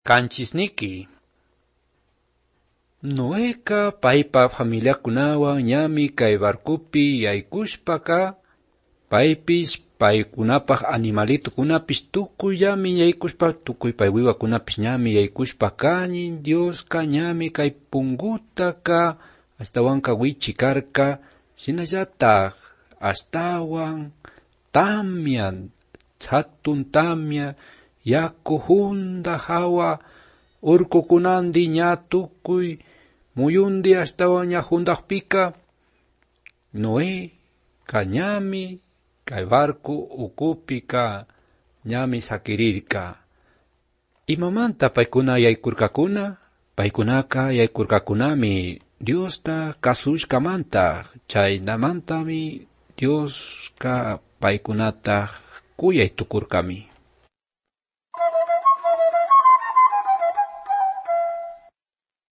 Kanchisniki. Noeka paypa familiakunawan ñami kay barkupi yaykushpaka, paypis paykunapaq animalitukunapis tukuyllami yaykushpa, tukuy pay wiwakunapis ñami yaykushpa kanin, Dioska ñami kay pungutaka astawanka wichikarka, shinallataq astawan tamya, hatun tamya, yaku hunda hawa, urkukunandi ña tukuy muyundi astawan ña hundaqpika, Noé kañami kay barku ukupika ñami sakirirka. Imamanta paykuna yaykurkakuna, paykunaka yaykurkakunami Diosta kasushkamanta, chaynamantami Dioska paykunata kuyay tukurkami.